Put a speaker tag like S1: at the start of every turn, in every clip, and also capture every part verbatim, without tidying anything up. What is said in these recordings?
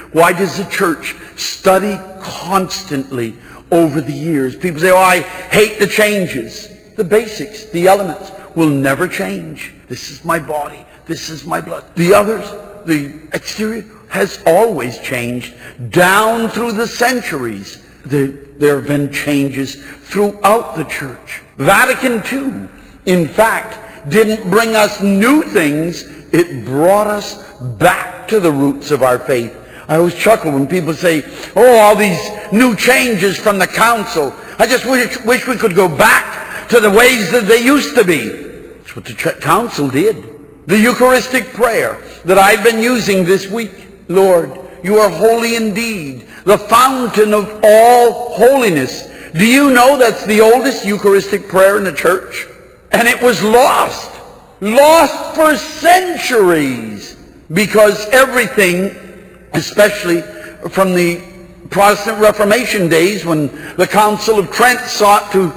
S1: Why does the church study constantly over the years? People say, oh, I hate the changes. The basics, the elements will never change. This is my body. This is my blood. The others, the exterior, has always changed down through the centuries. There, there have been changes throughout the church. Vatican Two, in fact, didn't bring us new things. It brought us back to the roots of our faith. I always chuckle when people say, oh, all these new changes from the council. I just wish, wish we could go back to the ways that they used to be. That's what the council did. The Eucharistic prayer that I've been using this week. Lord, you are holy indeed, the fountain of all holiness. Do you know that's the oldest Eucharistic prayer in the church? And it was lost. Lost for centuries. Because everything, especially from the Protestant Reformation days when the Council of Trent sought to,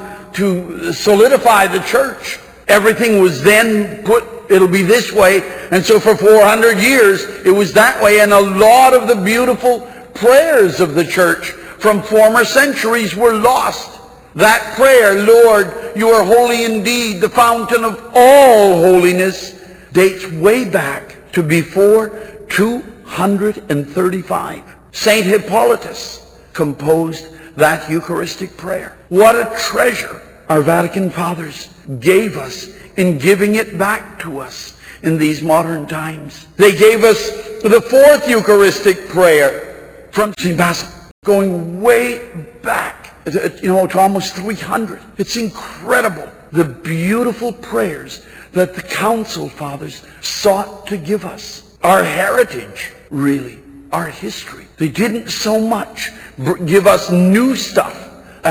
S1: to solidify the church, everything was then put, it'll be this way. And so for four hundred years, it was that way. And a lot of the beautiful prayers of the church from former centuries were lost. That prayer, Lord, you are holy indeed, the fountain of all holiness, dates way back to before two hundred thirty-five. Saint Hippolytus composed that Eucharistic prayer. What a treasure our Vatican Fathers gave us in giving it back to us in these modern times. They gave us the fourth Eucharistic prayer from Saint Basil, going way back, you know, to almost three hundred. It's incredible, the beautiful prayers that the Council Fathers sought to give us. Our heritage, really, our history. They didn't so much give us new stuff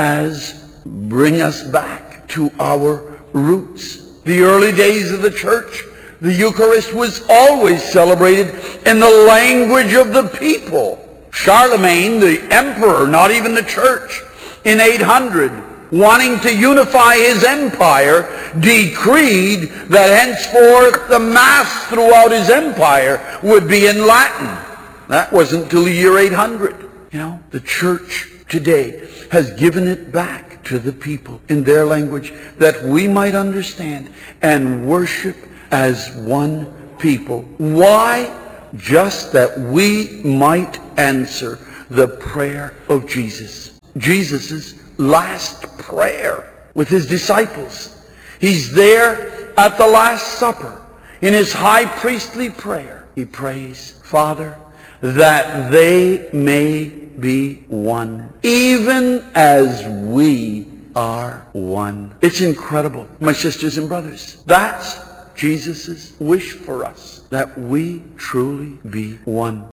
S1: as bring us back to our roots. The early days of the church, the Eucharist was always celebrated in the language of the people. Charlemagne, the emperor, not even the church, in eight hundred, wanting to unify his empire, decreed that henceforth the Mass throughout his empire would be in Latin. That wasn't till the year eight hundred. You know, the church today has given it back to the people in their language that we might understand and worship as one people. Why? Just that we might answer the prayer of Jesus. Jesus' last prayer with his disciples. He's there at the Last Supper. In his high priestly prayer, he prays, Father, that they may be one, even as we are one. It's incredible, my sisters and brothers. That's Jesus' wish for us, that we truly be one.